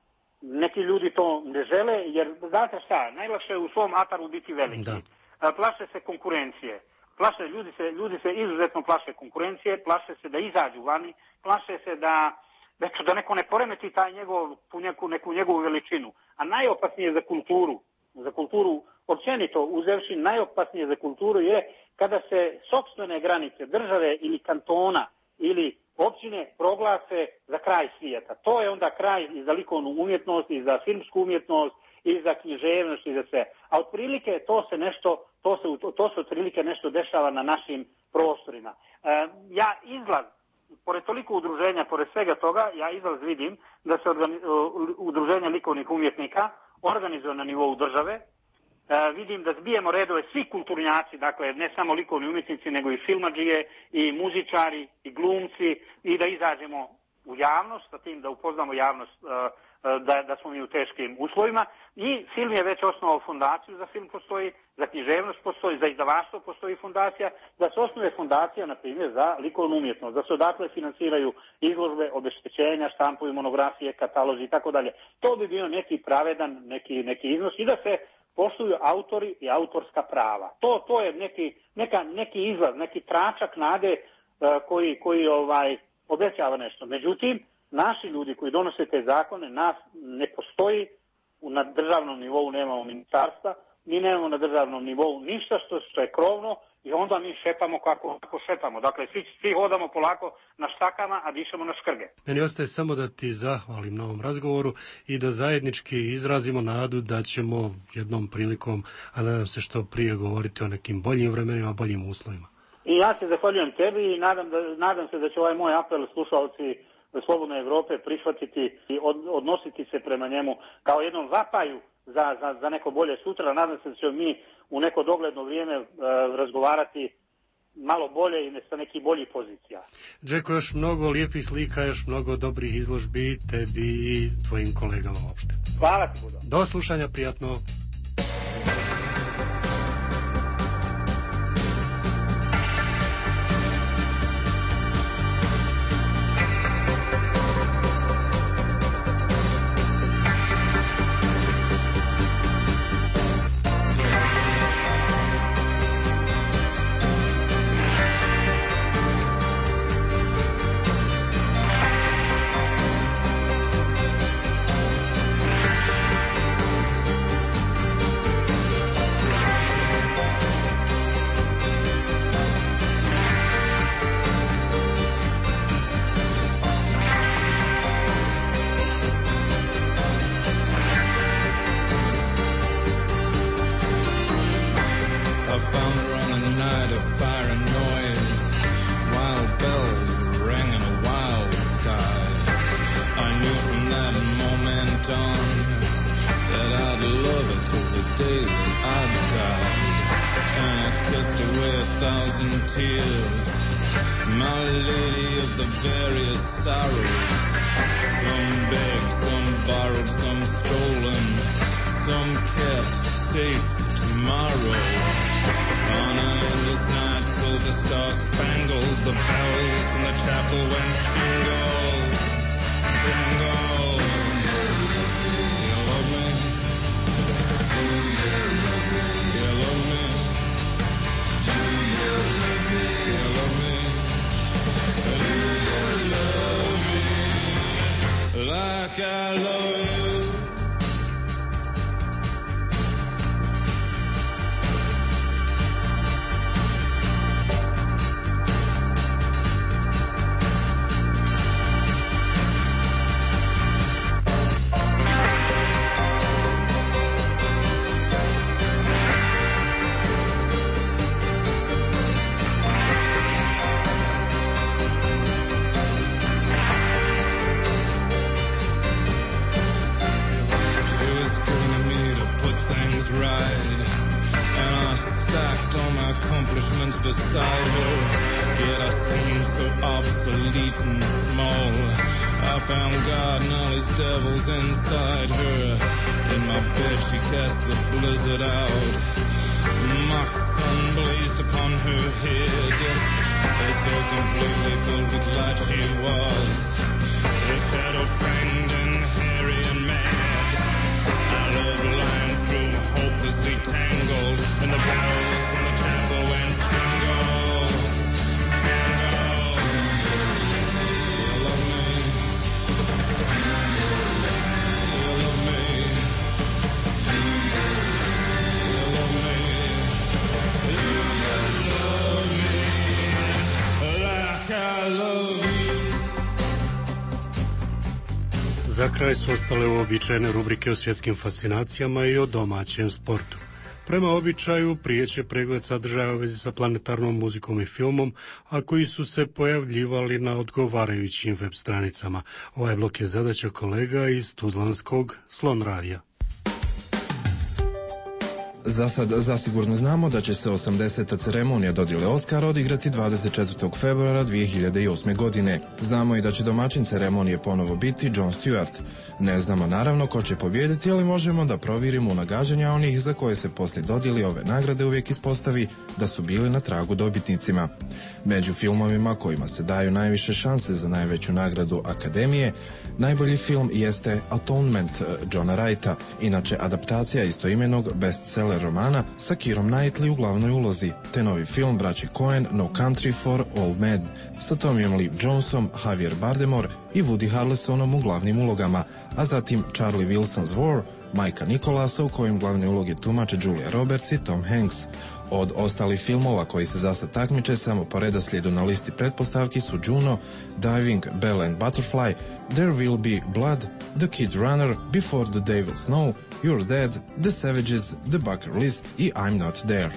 Neki ljudi to ne žele, jer znate šta, najlakše je u svom ataru biti veliki. Da. Plaše se konkurencije. Plaše, ljudi, se, ljudi se izuzetno plaše konkurencije, plaše se da izađu vani, plaše se da, da neko ne poremeti taj njegov, tu neku, neku njegovu veličinu. A najopasnije za kulturu, za kulturu općenito uzevši, najopasnije za kulturu je kada se sopstvene granice države ili kantona ili općine proglase za kraj svijeta. To je onda kraj i za likovnu umjetnost, i za filmsku umjetnost, i za književnost, i za sve. A otprilike to se nešto, to se, to, to se otprilike nešto dešava na našim prostorima. E, ja izlaz, pored toliko udruženja, pored svega toga, ja izlaz vidim da se organi, udruženje likovnih umjetnika organizuje na nivou države. Uh, vidim da zbijemo redove svi kulturnjaci, dakle ne samo likovni umjetnici, nego i filmadžije, i muzičari, i glumci, i da izađemo u javnost, sa tim da upoznamo javnost uh, uh, da, da smo mi u teškim uslovima. I film je već osnovao fondaciju, za film postoji, za književnost postoji, za izdavaštvo postoji fondacija, da se osnuje fondacija, na primjer, za likovnu umjetnost, da se odatle finansiraju izložbe, obeštećenja, štampuju monografije, katalozi i tako dalje. To bi bio neki pravedan, neki, neki iznos i da se poštuju autori i autorska prava. To, to je neki, neka, neki izlaz, neki tračak nade uh, koji, koji ovaj, obećava nešto. Međutim, naši ljudi koji donose te zakone, nas ne postoji, na državnom nivou nemamo ministarstva, mi nemamo na državnom nivou ništa što, što je krovno i onda mi šepamo kako, kako šepamo. Dakle, svi, svi hodamo polako na štakama, a dišemo na škrge. Meni ostaje samo da ti zahvalim na ovom razgovoru i da zajednički izrazimo nadu da ćemo jednom prilikom, a nadam se što prije, govoriti o nekim boljim vremenima, boljim uslovima. I ja se zahvaljujem tebi i nadam, da, nadam se da će ovaj moj apel slušalci Slobodne Evrope prihvatiti i od, odnositi se prema njemu kao jednom vapaju za, za, za neko bolje sutra. Nadam se da ćemo mi u neko dogledno vrijeme e, razgovarati malo bolje i sa nekih boljih pozicija. Džeko, još mnogo lijepih slika, još mnogo dobrih izložbi tebi i tvojim kolegama uopšte. Hvala ti, Budo. Do slušanja, prijatno. thousand tears, my lady of the various sorrows. Some begged, some borrowed, some stolen, some kept safe tomorrow. On an endless night, silver stars spangled, the bells in the chapel went jingle, jingle. You love me? Do you love me? You love me? Do you love me? You love me? Do you love me like I love you? Right, and I stacked all my accomplishments beside her, yet I seemed so obsolete and small. I found God and all his devils inside her. In my bed she cast the blizzard out. Mock sun blazed upon her head, so completely filled with light she was, a shadow framed and hairy and mad. Our love lines grew hopelessly tangled, and the bells in the chapel went jingle, jingle. You love me? You love me? You love me? You love me like I love you? Za kraj su ostale uobičajene rubrike o svjetskim fascinacijama i o domaćem sportu. Prema običaju prije će pregled sadržaja u vezi sa planetarnom muzikom i filmom, a koji su se pojavljivali na odgovarajućim web stranicama. Ovaj blok je zadaća kolega iz Tuzlanskog Slon radija. Za sad zasigurno znamo da će se osamdeseta ceremonija dodjele Oscara odigrati dvadeset četvrtog februara dvije hiljade osme. godine. Znamo i da će domaćin ceremonije ponovo biti Jon Stewart. Ne znamo naravno ko će pobijediti, ali možemo da provjerimo nagađanja onih za koje se poslije dodjeli ove nagrade uvijek ispostavi da su bili na tragu dobitnicima. Među filmovima kojima se daju najviše šanse za najveću nagradu Akademije, najbolji film jeste Atonement Johna Wrighta, inače adaptacija istoimenog bestseller romana sa Keirom Knightley u glavnoj ulozi, te novi film braće Coen No Country for Old Men sa Tommyom Lee Jonesom, Javier Bardemore i Woody Harrelsonom u glavnim ulogama, a zatim Charlie Wilson's War, Majka Nikolasa u kojim glavne uloge tumače Julia Roberts i Tom Hanks. Od ostalih filmova koji se zasad takmiče samo po redoslijedu na listi pretpostavki su Juno, Diving, Belle and Butterfly, There Will Be Blood, The Kid Runner, Before the Day Will Snow, You're Dead, The Savages, The Bucket List i I'm Not There.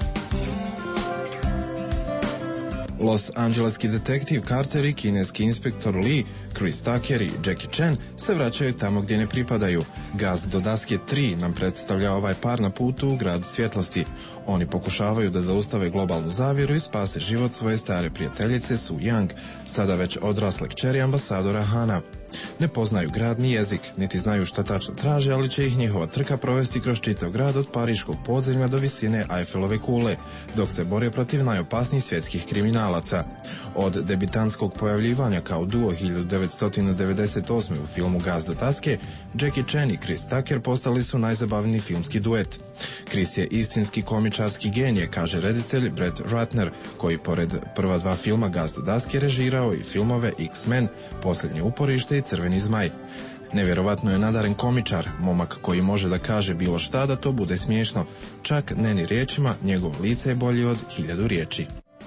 Los Angeleski detektiv Carter i kineski inspektor Lee, Chris Tucker i Jackie Chan se vraćaju tamo gdje ne pripadaju. Gaz do daske tri nam predstavlja ovaj par na putu u grad svjetlosti. Oni pokušavaju da zaustave globalnu zavjeru i spase život svoje stare prijateljice Su Yang, sada već odrasle kćeri ambasadora Hana. Ne poznaju grad ni jezik, niti znaju šta tačno traže, ali će ih njihova trka provesti kroz čitav grad od pariškog podzemlja do visine Eiffelove kule, dok se bore protiv najopasnijih svjetskih kriminalaca. Od debitantskog pojavljivanja kao duo hiljadu devetsto devedeset osme. u filmu Gaz do daske, Jackie Chan i Chris Tucker postali su najzabavniji filmski duet. Chris je istinski komičarski genije, kaže reditelj Brett Ratner, koji pored prva dva filma Gaz do daske režirao i filmove X-Men, Posljednje uporište i Crveni zmaj. Nevjerovatno je nadaren komičar, momak koji može da kaže bilo šta da to bude smiješno. Čak ne ni riječima, njegovo lice je bolje od hiljadu riječi.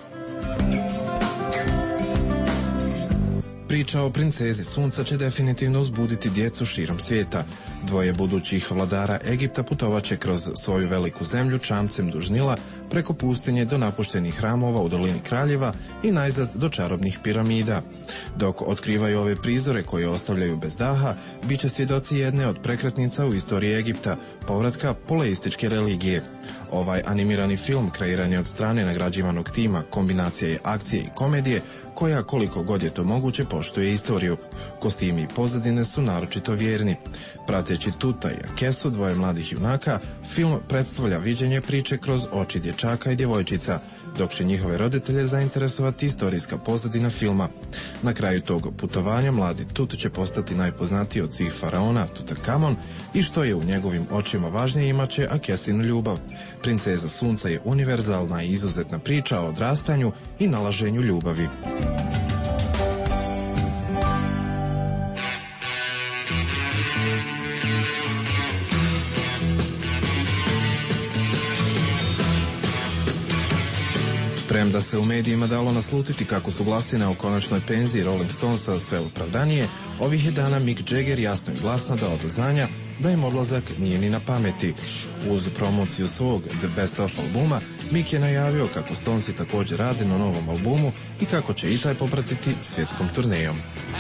Priča o princezi sunca će definitivno uzbuditi djecu širom svijeta. Dvoje budućih vladara Egipta putovaće kroz svoju veliku zemlju čamcem duž Nila, preko pustinje do napuštenih hramova u dolini kraljeva i najzad do čarobnih piramida. Dok otkrivaju ove prizore koje ostavljaju bez daha, bit će svjedoci jedne od prekretnica u istoriji Egipta, povratka poleističke religije. Ovaj animirani film kreiran je od strane nagrađivanog tima, kombinacija je akcije i komedije, koja koliko god je to moguće poštuje istoriju. Kostimi i pozadine su naročito vjerni. Prateći Tuta i Akesu, dvoje mladih junaka, film predstavlja viđenje priče kroz oči dječaka i djevojčica, dok će njihove roditelje zainteresovati istorijska pozadina filma. Na kraju tog putovanja mladi Tut će postati najpoznatiji od svih faraona, Tutankamon, i što je u njegovim očima važnije, imat će Akesinu ljubav. Princeza sunca je univerzalna i izuzetna priča o odrastanju i nalaženju ljubavi. Premda se u medijima dalo naslutiti kako su glasine o konačnoj penziji Rolling Stonesa sve opravdanije, ovih je dana Mick Jagger jasno i glasno dao do znanja da im odlazak nije ni na pameti. Uz promociju svog The Best Of albuma, Mick je najavio kako Stonesi također rade na novom albumu i kako će i taj popratiti svjetskom turnejom.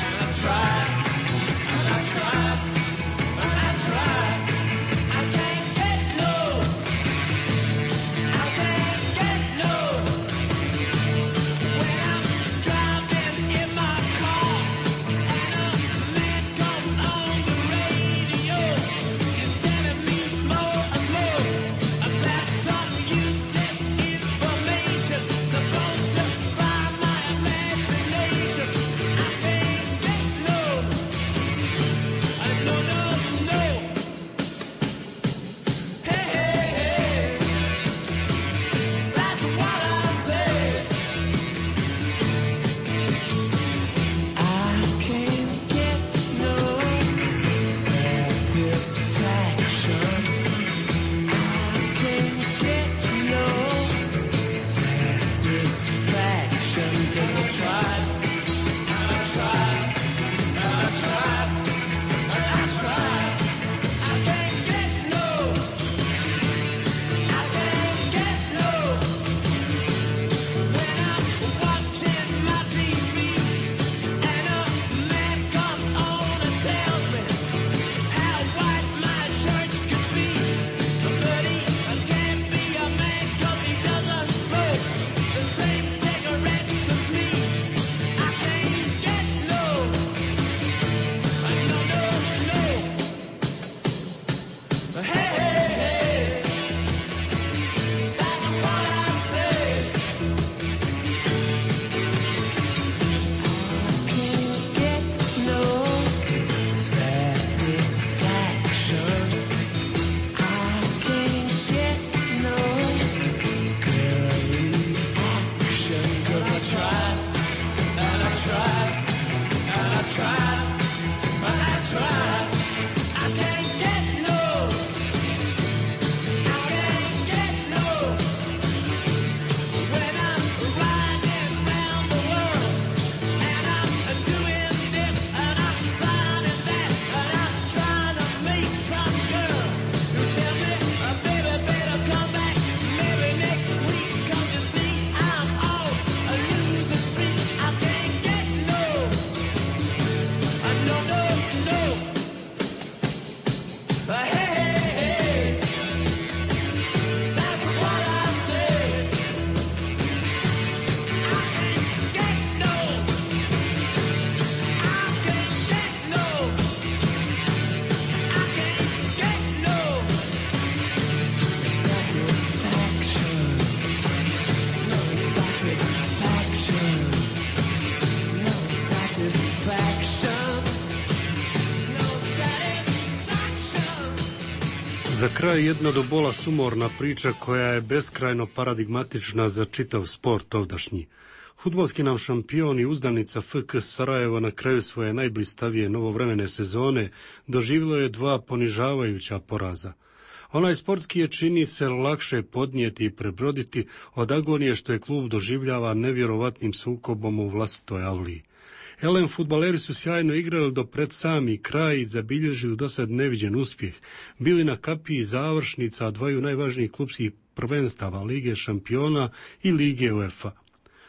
Za kraj jedna do bola sumorna priča koja je beskrajno paradigmatična za čitav sport ovdašnji. Fudbalski nam šampion i uzdanica F K Sarajevo na kraju svoje najblistavije novovremene sezone doživjelo je dva ponižavajuća poraza. Onaj sportski je čini se lakše podnijeti i prebroditi od agonije što je klub doživljava nevjerovatnim sukobom u vlastitoj avliji. Elem, fudbaleri su sjajno igrali do pred sami kraj i zabilježili do sad neviđen uspjeh. Bili na kapiji završnica dvaju najvažnijih klubskih prvenstava Lige šampiona i Lige UEFA.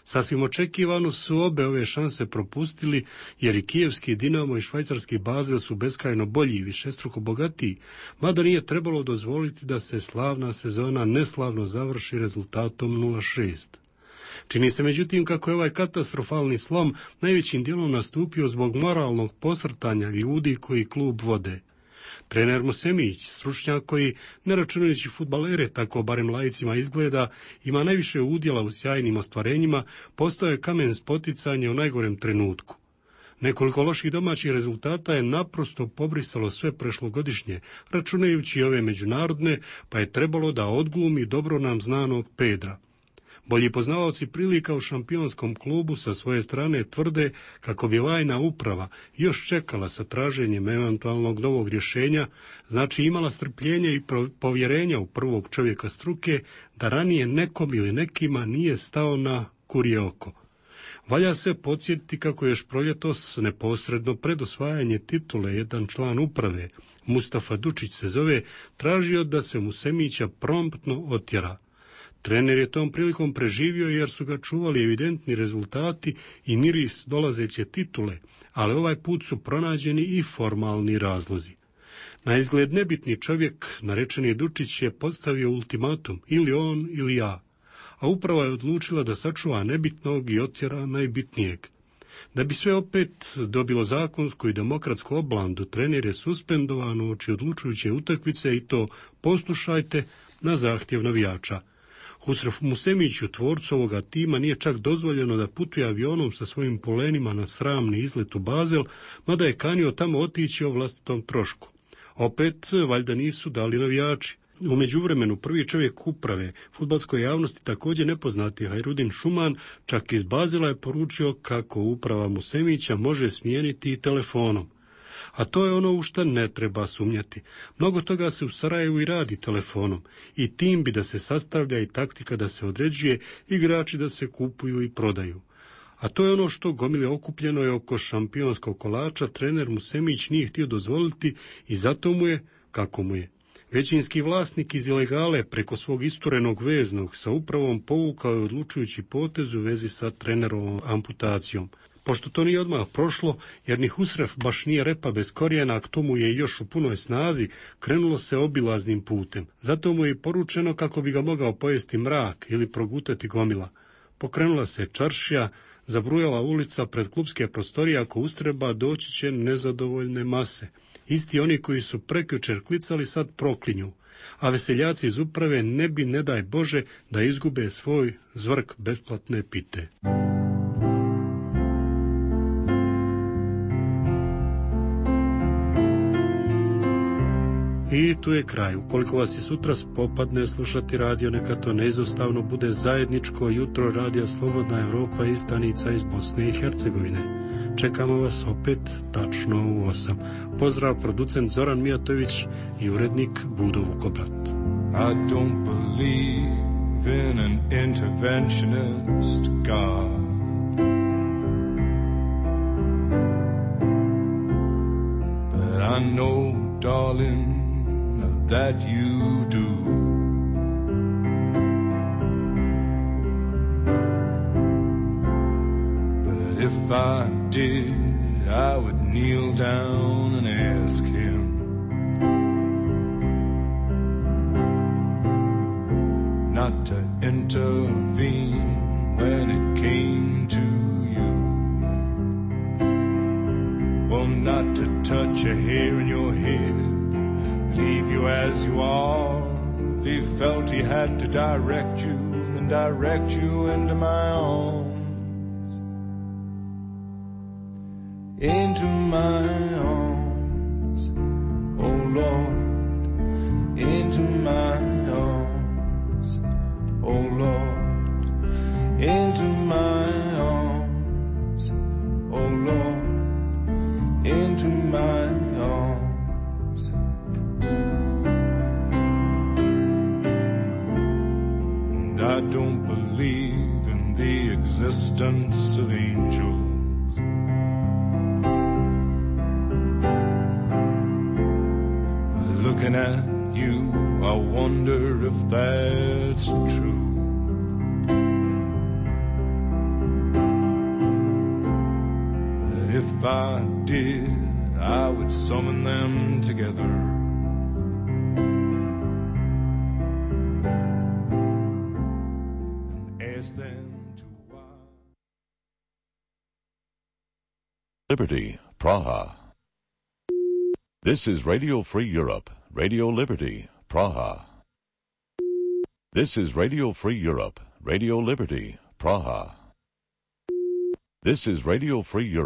Sasvim očekivano su obe ove šanse propustili, jer i kijevski Dinamo i švajcarski Basel su beskrajno bolji i višestruko bogatiji, mada nije trebalo dozvoliti da se slavna sezona neslavno završi rezultatom nula šest. Čini se međutim kako je ovaj katastrofalni slom najvećim dijelom nastupio zbog moralnog posrtanja ljudi koji klub vode. Trener Musemić, stručnjak koji, ne računajući fudbalere, tako barem laicima izgleda, ima najviše udjela u sjajnim ostvarenjima, postao je kamen spoticanja u najgorem trenutku. Nekoliko loših domaćih rezultata je naprosto pobrisalo sve prošlogodišnje, računajući ove međunarodne, pa je trebalo da odglumi dobro nam znanog Pedra. Bolji poznavaoci prilika u šampionskom klubu sa svoje strane tvrde kako bi vajna uprava još čekala sa traženjem eventualnog novog rješenja, znači imala strpljenja i povjerenja u prvog čovjeka struke, da ranije nekom ili nekima nije stao na kurje oko. Valja se podsjetiti kako je još proljetos neposredno pred osvajanje titule jedan član uprave, Mustafa Dučić se zove, tražio da se Musemića promptno otjera. Trener je tom prilikom preživio jer su ga čuvali evidentni rezultati i miris dolazeće titule, ali ovaj put su pronađeni i formalni razlozi. Na izgled nebitni čovjek, narečeni Dučić, je postavio ultimatum, ili on ili ja, a uprava je odlučila da sačuva nebitnog i otjera najbitnijeg. Da bi sve opet dobilo zakonsku i demokratsku oblandu, trener je suspendovan uoči odlučujuće utakmice i to, poslušajte, na zahtjev navijača. Husref Musemiću, tvorcu ovoga tima, nije čak dozvoljeno da putuje avionom sa svojim polenima na sramni izlet u Basel, mada je kanio tamo otići o vlastitom trošku. Opet, valjda nisu dali navijači. U međuvremenu prvi čovjek uprave fudbalskoj javnosti, također nepoznati Hajrudin Šuman, čak iz Basela je poručio kako uprava Musemića može smijeniti i telefonom. A to je ono u što ne treba sumnjati. Mnogo toga se u Sarajevu i radi telefonom. I tim bi da se sastavlja i taktika da se određuje, igrači da se kupuju i prodaju. A to je ono što gomile okupljeno je oko šampionskog kolača trener Musemić nije htio dozvoliti i zato mu je, kako mu je. Većinski vlasnik iz ilegale preko svog isturenog veznog sa upravom povukao je odlučujući potez u vezi sa trenerovom amputacijom. Pošto to nije odmah prošlo, jer ni Husref baš nije repa bez korijena, a k tomu je još u punoj snazi, krenulo se obilaznim putem. Zato mu je i poručeno kako bi ga mogao pojesti mrak ili progutati gomila. Pokrenula se čaršija, zabrujala ulica pred klubske prostorije, ako ustreba doći će nezadovoljne mase. Isti oni koji su prekjučer klicali sad proklinju, a veseljaci iz uprave ne bi, ne daj Bože, da izgube svoj zvrk besplatne pite. I tu je kraj. Ukoliko vas i sutra popadne slušati radio, neka to neizostavno bude zajedničko jutro radija Slobodna Evropa i stanica iz Bosne i Hercegovine. Čekamo vas opet tačno u osam. Pozdrav, producent Zoran Mijatović i urednik Budo Vukobrat. I don't believe in an interventionist God. But I know, darling, that you do. But if I did, I would kneel down and ask him not to intervene when it came to you. Well, not to touch a hair in your head, leave you as you are. If he felt he had to direct you, then direct you into my arms. Into my arms, oh Lord. Into my arms, oh Lord. Into my arms, oh Lord. Into my arms. I don't believe in the existence of angels. But looking at you, I wonder if that's true. if I did, I would summon them together. And ask them to why. Liberty, Praha. This is Radio Free Europe, Radio Liberty, Praha. This is Radio Free Europe, Radio Liberty, Praha. This is Radio Free Europe.